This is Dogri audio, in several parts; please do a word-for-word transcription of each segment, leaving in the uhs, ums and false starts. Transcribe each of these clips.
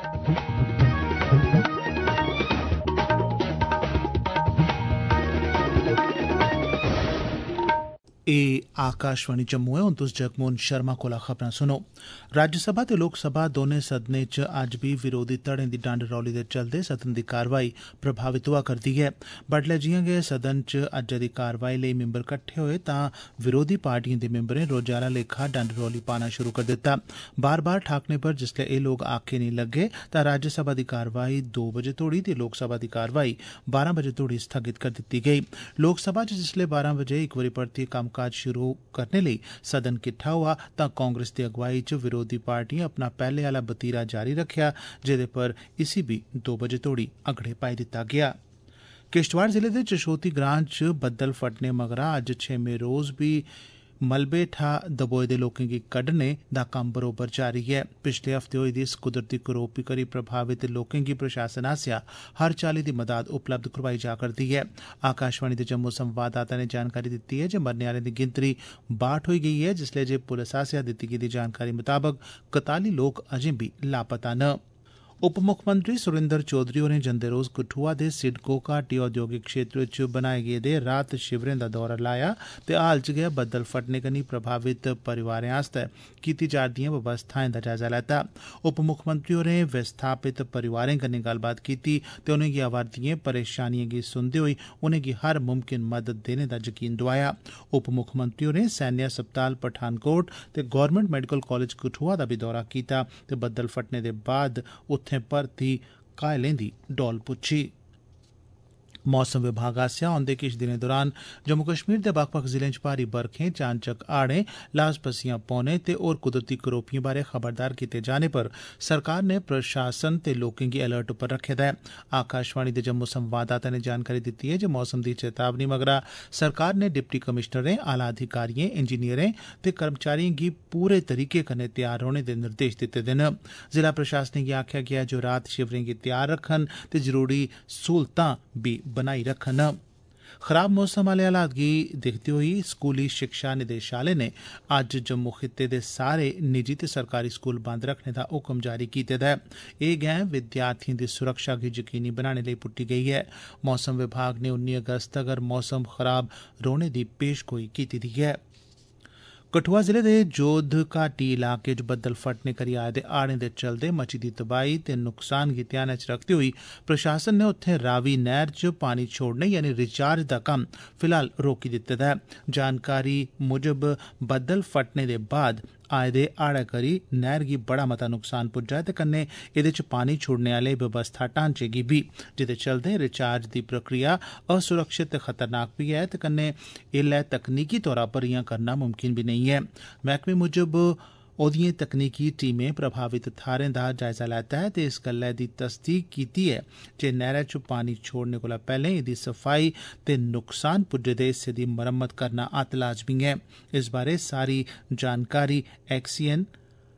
ए आकाशवाणी जम्मू है। हुण तुस जगमोहन शर्मा कोला खबरां सुनो। राज्यसभा ते लोकसभा दोनें सदनें च अज्ज भी विरोधी धड़ें दी डंड रौली दे चलदे सदन दी कारवाई प्रभावित होआ करदी ऐ। बडलै जियां गै सदन च अज्जै दी कारवाई लेई मिंबर कट्ठे होए तां विरोधी पार्टिएं दे मिंबरें रोजाना लेखा डंड रौली पाना शुरू करी दित्ता। बार बार ठाकने पर जिसलै एह् लोग आखे नेईं लग्गे तां राज्यसभा दी कारवाई दो बजे तोड़ी ते लोकसभा दी कारवाई बारां बजे तोड़ी स्थगित करी दित्ती गेई। लोकसभा च जिसलै बारां बजे इक बारी परतियै कम्म काज शुरू करने लेई सदन किट्ठा हुआ तां कांग्रेस दी अगुवाई च विरोधी पार्टिएं अपना पैहले आला बतीरा जारी रखेआ, जेदे पर इसी भी दो बजे तोड़ी अगड़े पाई दित्ता गेआ। किश्तवाड़ जिले दे चशोती ग्रां च बद्दल फटने मगरा अज्ज छेमें रोज बी मलबे ठा दबोए दे लोकें गी कड्ढने दा कम्म बरोबर जारी ऐ। पिछले हफ्ते होई दी इस कुदरती करोपी करी प्रभावित लोकें गी प्रशासन आसेआ हर चाल्ली दी मदाद उपलब्ध करवाई जा करदी ऐ। आकाशवाणी दे जम्मू संवाददाता ने जानकारी दित्ती ऐ जे मरने आलें दी गिनतरी बाहठ होई गेई ऐ, जिसलै जे पुलस आसेआ दित्ती गेदी जानकारी मताबक कताली लोक अजें बी लापता न। उप मुक्खमंत्री सुरेंद्र चौधरी होरें जंदे रोज कठुआ दे सिडको घाटी औद्योगिक क्षेत्र च बनाए गेदे राहत शिविरें दा दौरा लाया ते हाल च गै बद्दल फटने कन्नै प्रभावित परिवारें आस्तै कीती जा'रदिएं व्यवस्थाएं दा जायजा लैता। उप मुक्खमंत्री होरें विस्थापित परिवारें कन्नै गल्लबात कीती ते उनेंगी आवा'रदिएं परेशानिएं गी सुनदे होई उनेंगी हर मुमकिन मदद देने दा यकीन दोआया। उप मुक्खमंत्री होरें सैन्य अस्पताल पठानकोट ते गौरमेंट मेडिकल कॉलेज कठुआ दा बी दौरा कीता ते बद्दल फटने दे बाद उत्थें भर्थी घायलें दी डौल पुच्छी। मौसम विभाग आसेआ औंदे किश दिनें दौरान जम्मू कश्मीर दे बक्ख-बक्ख जिलें च भारी बरखें, चानचक्क हाड़ें, लास पस्सियां पौने ते होर कुदरती करोपिएं बारै खबरदार कीते जाने पर सरकार ने प्रशासन ते लोकें गी अलर्ट पर रखे दा ऐ। आकाशवाणी दे जम्मू संवाददाता ने जानकारी दित्ती ऐ जे मौसम दी चेतावनी मगरा सरकार ने डिप्टी कमिशनरें, आला अधिकारिएं, इंजीनियरें ते कर्मचारिएं गी पूरे तरीके कन्नै तैयार रौहने दे निर्देश दित्ते दे न। जिला प्रशासनें गी आखेआ गेआ जे ओह् राहत शिविरें गी तैयार रखन ते जरूरी सहूलतां बी बनाई रखन। खराब मौसम आले हालात गी दिखदे होई स्कूली शिक्षा निदेशालय ने अज्ज जम्मू खित्ते दे सारे निजी ते सरकारी स्कूल बंद रखने दा हुक्म जारी कीते दा ऐ। एह् गैं विद्यार्थिएं दी सुरक्षा गी यकीनी बनाने लेई पुट्टी गेई ऐ। मौसम विभाग ने उन्नी अगस्त तगर मौसम खराब रौहने दी पेशगोई कीती दी ऐ। कठुआ जिले दे जोध घाटी इलाके च बद्दल फटने करी आए दे हाड़ें दे चलदे मची दी तबाही ते नुकसान गी ध्यानै च रखदे होई प्रशासन ने उत्थें रावी नैह्र च पानी छोड़ने यानी रिचार्ज दा कम्म फिलहाल रोकी दित्ते दा ऐ। जानकारी मुजब बद्दल फटने दे बाद आए दे हाड़े करी नैह्र गी बड़ा मता नुकसान पुज्जा ते कन्नै एह्दे च पानी छोड़ने आले व्यवस्था ढांचे गी बी, जेह्दे चलदे रिचार्ज दी प्रक्रिया असुरक्षित ते खतरनाक बी ऐ ते कन्नै एल्लै तकनीकी तौरा पर इयां करना मुमकिन बी नेईं ऐ। मैह्कमे मुजब ओह्दिएं तकनीकी टीमें प्रभावित थाह्रें दा जायजा लैता ऐ ते इस गल्लै दी तसदीक कीती ऐ जे नैह्रै च पानी छोड़ने कोला पैह्लें एह्दी सफाई ते नुकसान पुज्जे दे हिस्से दी मरम्मत करना अत्त लाजमी ऐ। इस बारै सारी जानकारी XEN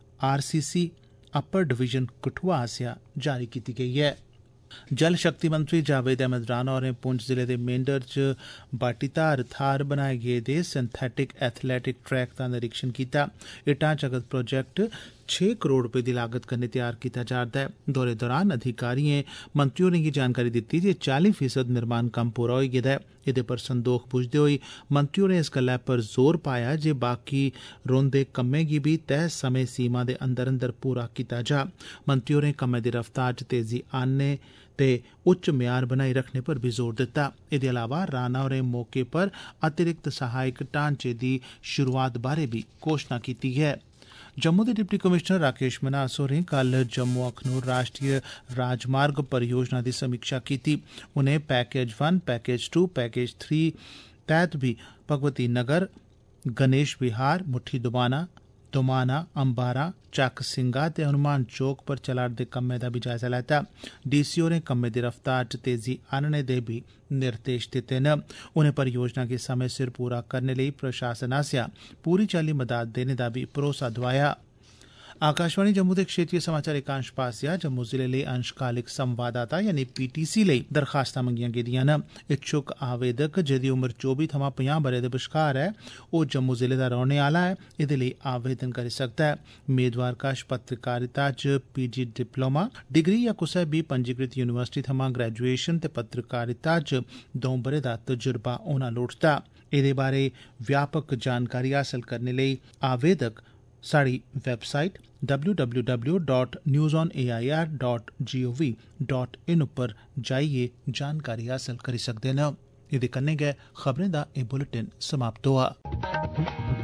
RCC upper division Kathua आसेआ जारी कीती गेई ऐ। जल शक्ति मंत्री जावेद अहमद राणा होरें पुंछ जिले दे मेंढर च बाटीधार थाह्र बनाए गेदे सिंथेटिक एथलेटिक ट्रैक दा निरीक्षण कीता। एह् ढांचागत प्रोजेक्ट छे करोड़ रपे दी लागत कन्नै तैयार कीता जा'रदा ऐ। दौरे दौरान अधिकारिएं मंत्री होरें गी जानकारी दित्ती जे चाली फीसद निर्माण कम्म पूरा होई गेदा ऐ। एह्दे पर संदोख बुझदे होई मंत्री होरें इस गल्लै पर जोर पाया जे बाकी रौंदे कम्में गी बी तय समें सीमा दे अंदर अंदर पूरा कीता जा। मंत्री होरें कम्मै दी रफ्तार च तेजी आनने ते उच्च म्यार बनाई रखने पर भी जोर दित्ता। एह्दे अलावा राणा होरें मौके पर अतिरिक्त सहायक ढांचे दी शुरुआत बारै बी घोषणा कीती ऐ। जम्मू दे डिप्टी कमिशनर राकेश मन्हास होरें कल जम्मू अखनूर राष्ट्रीय राजमार्ग परियोजना दी समीक्षा कीती। उनें package one, package two, package three तैह्त बी भगवती नगर, गणेश विहार, मुट्ठी दुमाना, दोमाना, अम्बारा, चक सिंगा ते हनुमान चौक पर चला'रदे कम्मै दा बी जायजा लैता। डीसी होरें कम्मै दी रफ्तार च तेजी आनने दे बी निर्देश दित्ते न। उनें परियोजना गी समें सिर पूरा करने लेई प्रशासन आसेआ पूरी चाल्ली मदाद देने दा बी भरोसा दोआया। आकाशवाणी जम्मू दे क्षेत्रीय समाचार एकांश पासेआ जम्मू जिले लेई अंशकालिक संवाददाता यानी पीटीसी लेई दरखास्तां मंगियां गेदियां न। इच्छुक आवेदक जेदी उम्र चौबी थमां पंजाह् ब'रे दे बश्कार ऐ ओह् जम्मू जिले दा रौह्ने आह्ला ऐ, एह्दे लेई आवेदन करी सकदा ऐ। मेदवार कश पत्रकारिता च पीजी डिप्लोमा डिग्री या कुसै बी पंजीकृत यूनिवर्सिटी थमां ग्रेजुएशन ते पत्रकारिता च द'ऊं ब'रे दा तजुर्बा होना लोड़चदा। एह्दे बारै व्यापक जानकारी हासल करने लेई आवेदक साढ़ी website W W W dot news on A I R dot G O V dot in उप्पर जाइयै जानकारी हासल करी सकदे न। एह्दे कन्नै गै खबरें दा एह् बुलेटिन समाप्त होआ।